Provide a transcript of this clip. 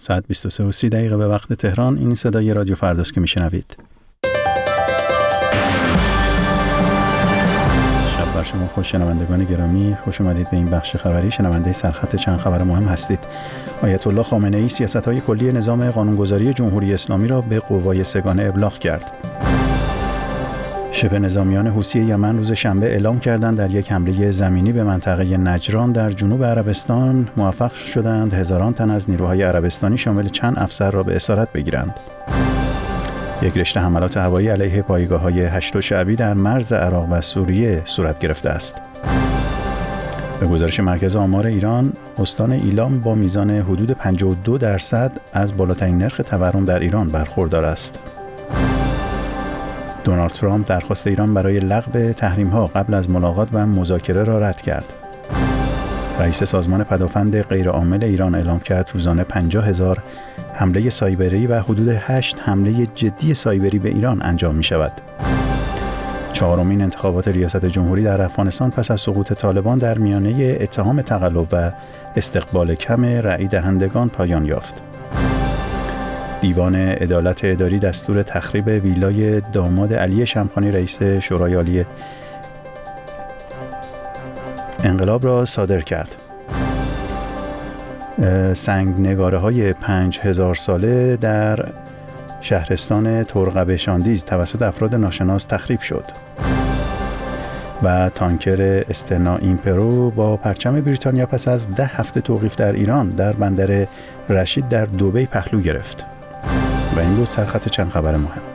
ساعت 23:30 به وقت تهران. این صدای رادیو فرداست که میشنوید. شب بر شما خوش شنوندگان گرامی، خوش اومدید به این بخش خبری. شنونده سرخط چند خبر مهم هستید. آیت الله خامنه‌ای سیاست‌های کلی نظام قانونگذاری جمهوری اسلامی را به قوای سگانه ابلاغ کرد. شبه نظامیان حوثی یمن روز شنبه اعلام کردند در یک حمله زمینی به منطقه نجران در جنوب عربستان موفق شدند هزاران تن از نیروهای عربستانی شامل چند افسر را به اسارت بگیرند. یک رشته حملات هوایی علیه پایگاه‌های هشت شعبی در مرز عراق و سوریه صورت گرفته است. به گزارش مرکز آمار ایران، استان ایلام با میزان حدود 52% از بالاترین نرخ تورم در ایران برخوردار است. دونالد ترامپ درخواست ایران برای لغو تحریم‌ها قبل از ملاقات و مذاکره را رد کرد. رئیس سازمان پدافند غیرعامل ایران اعلام کرد روزانه 50,000 حمله سایبری و حدود 8 حمله جدی سایبری به ایران انجام می‌شود. چهارمین انتخابات ریاست جمهوری در افغانستان پس از سقوط طالبان در میانه اتهام تقلب و استقبال کم رأی دهندگان پایان یافت. دیوان عدالت اداری دستور تخریب ویلای داماد علی شمخانی رئیس شورای عالی انقلاب را صادر کرد. سنگنگاره‌های 5000 ساله در شهرستان ترقب شاندیز توسط افراد ناشناس تخریب شد. و تانکر استنا ایمپرو با پرچم بریتانیا پس از 10 هفته توقیف در ایران در بندر رشید در دبی پهلو گرفت. و این بود سرخط چند خبر مهم.